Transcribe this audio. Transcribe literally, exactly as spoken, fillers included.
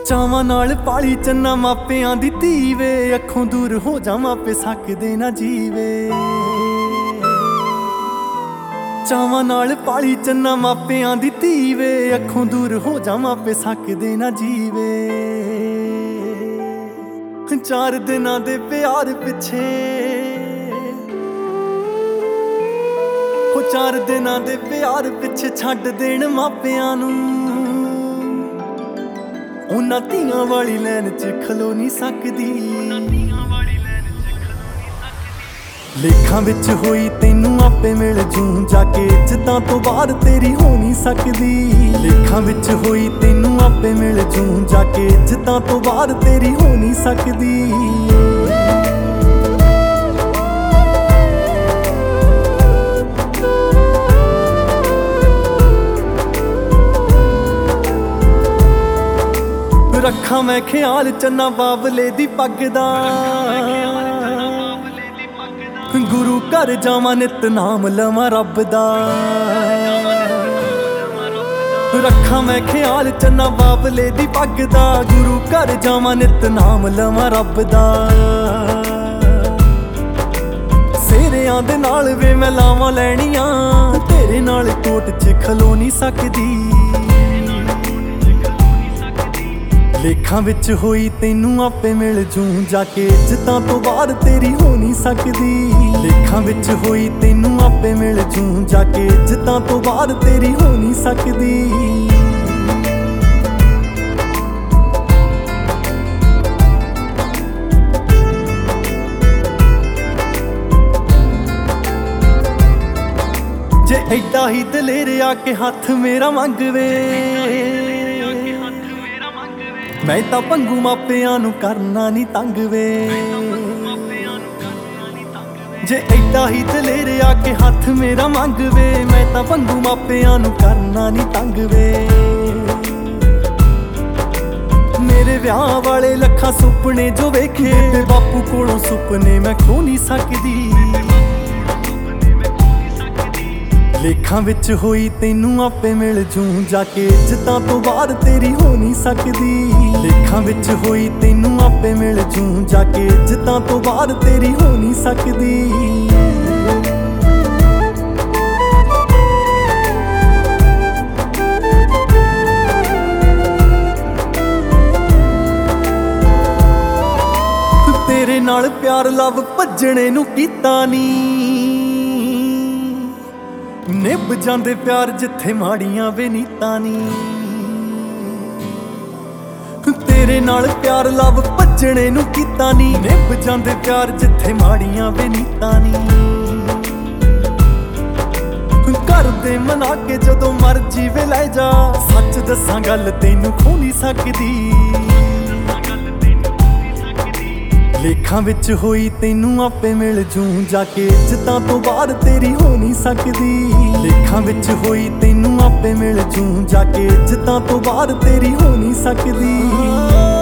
ਚਾਵਾਂ ਨਾਲ ਪਾਲੀ ਚੰਨਾ ਮਾਪਿਆਂ ਦੀ ਧੀ ਵੇ, ਅੱਖੋਂ ਦੂਰ ਹੋ ਜਾ ਮਾਪੇ ਸਕਦੇ ਨਾ ਜੀਵੇ। ਚਾਵਾਂ ਨਾਲ ਪਾਲੀ ਚੰਨਾ ਮਾਪਿਆਂ ਦੀ ਧੀ ਵੇ, ਅੱਖੋਂ ਦੂਰ ਹੋ ਜਾ ਮਾਪੇ ਸਕਦੇ ਨਾ ਜੀਵੇ। ਚਾਰ ਦਿਨਾਂ ਦੇ ਪਿਆਰ ਪਿੱਛੇ ਹੋ ਚਾਰ ਦਿਨਾਂ ਦੇ ਪਿਆਰ ਪਿੱਛੇ ਛੱਡ ਦੇਣ ਮਾਪਿਆਂ ਨੂੰ, ਉਹਨਾਂ ਧੀਆਂ ਵਾਲੀ ਲੈਨ ਚ ਖਲੋ ਨਹੀਂ ਸਕਦੀ। ਲੇਖਾਂ ਵਿੱਚ ਹੋਈ ਤੈਨੂੰ ਆਪੇ ਮਿਲ ਜੂ ਜਾ ਕੇ, ਇੱਜ਼ਤਾਂ ਤੋਂ ਬਾਹਰ ਤੇਰੀ ਹੋ ਨਹੀਂ ਸਕਦੀ। ਲੇਖਾਂ ਵਿੱਚ ਹੋਈ ਤੈਨੂੰ ਆਪੇ ਮਿਲ ਜੂ ਜਾ ਕੇ, ਇੱਜ਼ਤਾਂ ਤੋਂ ਬਾਹਰ ਤੇਰੀ ਹੋ ਨਹੀਂ ਸਕਦੀ। ਰੱਖਾਂ ਮੈਂ ਖਿਆਲ ਚੰਨਾ ਬਾਬਲੇ ਦੀ ਪੱਗ ਦਾ, ਗੁਰੂ ਘਰ ਜਾਵਾਂ ਨਿਤ ਨਾਮ ਲਵਾਂ ਰੱਬ ਦਾ। ਰੱਖਾਂ ਮੈਂ ਖਿਆਲ ਚੰਨਾ ਬਾਬਲੇ ਦੀ ਪੱਗ ਦਾ, ਗੁਰੂ ਘਰ ਜਾਵਾਂ ਨਿਤ ਨਾਮ ਲਵਾਂ ਰੱਬ ਦਾ। ਸੇਰਿਆਂ ਦੇ ਨਾਲ ਵੇ ਮੈਂ ਲਾਵਾਂ ਲੈਣੀਆਂ, ਤੇਰੇ ਨਾਲ ਕੋਟ ਚ ਖਲੋ ਨਹੀਂ ਸਕਦੀ। ਲੇਖਾਂ ਵਿੱਚ ਹੋਈ ਤੈਨੂੰ ਆਪੇ ਮਿਲ ਜੂ ਜਾ ਕੇ, ਇੱਜ਼ਤਾਂ ਤੋਂ ਬਾਹਰ ਤੇਰੀ ਹੋ ਨਹੀਂ ਸਕਦੀ। ਲੇਖਾਂ ਵਿੱਚ ਹੋਈ ਤੈਨੂੰ ਆਪੇ ਮਿਲ ਜੂ ਜਾ ਕੇ, ਇੱਜ਼ਤਾਂ ਤੋਂ ਬਾਹਰ ਤੇਰੀ ਹੋ ਨਹੀਂ ਸਕਦੀ। ਜੇ ਐਡਾ ਹੀ ਦਲੇਰ ਆ ਕੇ ਹੱਥ ਮੇਰਾ ਮੰਗਵੇ, ਮੈਂ ਤਾਂ ਭੰਗੂ ਮਾਪਿਆਂ ਨੂੰ ਕਰਨਾ ਨਹੀਂ ਤੰਗ ਵੇ। ਜੇ ਐਡਾ ਹੀ ਦਲੇਰ ਆ ਕੇ ਹੱਥ ਮੇਰਾ ਮੰਗਵੇ, ਮੈਂ ਤਾਂ ਭੰਗੂ ਮਾਪਿਆਂ ਨੂੰ ਕਰਨਾ ਨਹੀਂ ਤੰਗ ਵੇ। ਮੇਰੇ ਵਿਆਹ ਵਾਲੇ ਲੱਖਾਂ ਸੁਪਨੇ ਜੋ ਵੇਖੇ, ਤੇ ਬਾਪੂ ਕੋਲੋਂ ਸੁਪਨੇ ਮੈਂ ਖੋ ਨਹੀਂ ਸਕਦੀ। ਲੇਖਾਂ ਵਿੱਚ ਹੋਈ ਤੈਨੂੰ ਆਪੇ ਮਿਲ ਜੂ ਜਾ ਕੇ, ਇੱਜ਼ਤਾਂ ਤੋਂ ਬਾਹਰ ਤੇਰੀ ਹੋ ਨਹੀਂ ਸਕਦੀ। ਲੇਖਾਂ ਵਿੱਚ ਹੋਈ ਤੈਨੂੰ ਆਪੇ ਮਿਲ ਜੂ ਜਾ ਕੇ, ਇੱਜ਼ਤਾਂ ਤੋਂ ਬਾਹਰ ਤੇਰੀ ਹੋ ਨਹੀਂ ਸਕਦੀ। ਤੇਰੇ ਨਾਲ ਪਿਆਰ ਲਵ ਭੱਜਣੇ ਨੂੰ ਕੀਤਾ ਨੀ, ਨਿਭ ਜਾਂਦੇ ਪਿਆਰ ਜਿੱਥੇ ਮਾੜੀਆਂ ਵੇ ਨੀਤਾਂ ਨੀ। ਤੇਰੇ ਨਾਲ ਪਿਆਰ ਲਵ ਭੱਜਣੇ ਨੂੰ ਕੀਤਾ ਨੀ, ਨਿਭ ਜਾਂਦੇ ਪਿਆਰ ਜਿੱਥੇ ਮਾੜੀਆਂ ਵੇ ਨੀਤਾਂ ਨੀ। ਕਰਦੇ ਮਨਾ ਕੇ ਜਦੋਂ ਮਰਜੀ ਵੇ ਲੈ ਜਾ, ਸੱਚ ਦੱਸਾਂ ਗੱਲ ਤੈਨੂੰ ਖੋ ਨਹੀਂ ਸਕਦੀ। ਲੇਖਾਂ ਵਿੱਚ ਹੋਈ ਤੈਨੂੰ ਆਪੇ ਮਿਲ ਜੂ ਜਾ ਕੇ, ਇੱਜ਼ਤਾਂ ਤੋਂ ਬਾਹਰ ਤੇਰੀ ਹੋ ਨਹੀਂ ਸਕਦੀ। ਲੇਖਾਂ ਵਿੱਚ ਹੋਈ ਤੈਨੂੰ ਆਪੇ ਮਿਲ ਜੂ ਜਾ ਕੇ, ਇੱਜ਼ਤਾਂ ਤੋਂ ਬਾਹਰ ਤੇਰੀ ਹੋ ਨਹੀਂ ਸਕਦੀ।